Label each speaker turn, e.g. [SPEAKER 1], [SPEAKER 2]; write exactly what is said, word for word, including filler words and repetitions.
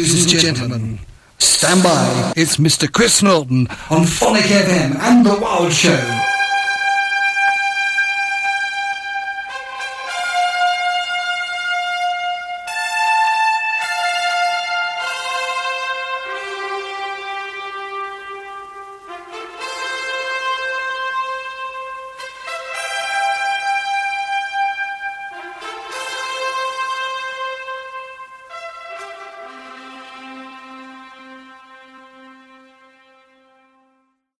[SPEAKER 1] Ladies and gentlemen, stand by. It's Mister Chris Norton on Phonic F M and The Wild Show.